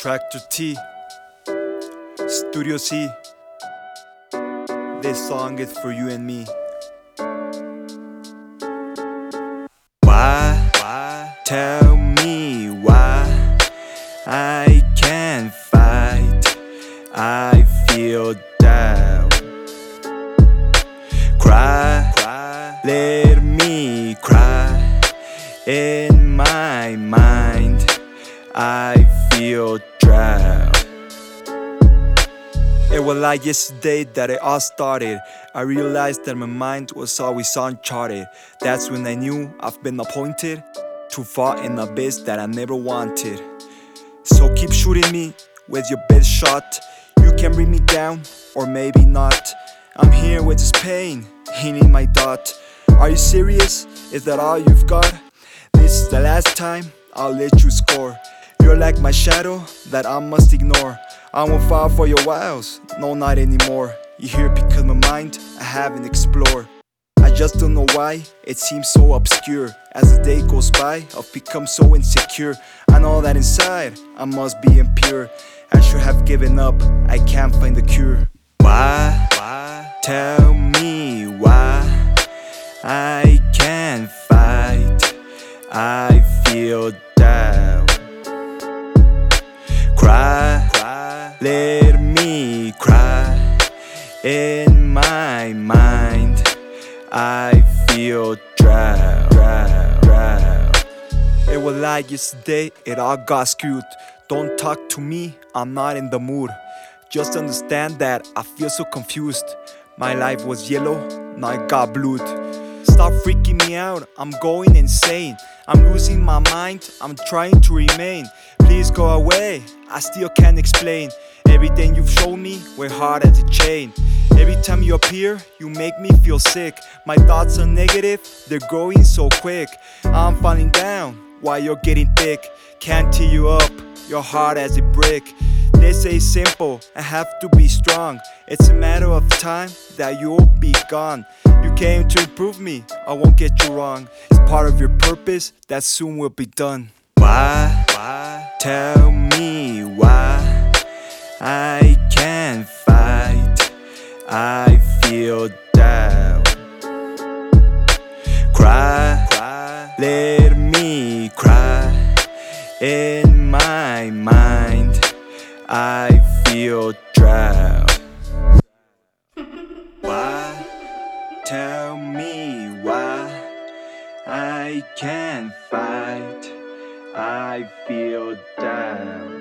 Tractor T, Studio C. This song is for you and me. Why? Tell me why I can't fight. I feel down. Cry, let me cry. In my mind, I feel drowned. It was like yesterday that it all started. I realized that my mind was always uncharted. That's when I knew I've been appointed to fall in an abyss that I never wanted. So keep shooting me with your best shot. You can bring me down, or maybe not. I'm here with this pain, hitting my dot. Are you serious? Is that all you've got? This is the last time I'll let you score. You're like my shadow that I must ignore. I won't fall for your wiles, no, not anymore. You're here because my mind I haven't explored. I just don't know why it seems so obscure. As the day goes by, I've become so insecure. I know that inside I must be impure. I should have given up, I can't find the cure. Why? Tell me why I can't fight. I feel down. Cry, let me cry. In my mind, I feel drowned. It was like yesterday, it all got screwed. Don't talk to me, I'm not in the mood. Just understand that I feel so confused. My life was yellow, now it got blued. Stop freaking me out, I'm going insane. I'm losing my mind, I'm trying to remain. Please go away, I still can't explain. Everything you've shown me, we're hard as a chain. Every time you appear, you make me feel sick. My thoughts are negative, they're growing so quick. I'm falling down while you're getting thick. Can't tear you up, you're hard as a brick. They say simple, I have to be strong. It's a matter of time that you'll be gone. You came to improve me, I won't get you wrong. It's part of your purpose that soon will be done. Why? Tell me why I can't fight. I feel down. Cry, let me cry. In my mind, I feel drowned. Why? Tell me why I can't fight. I feel down.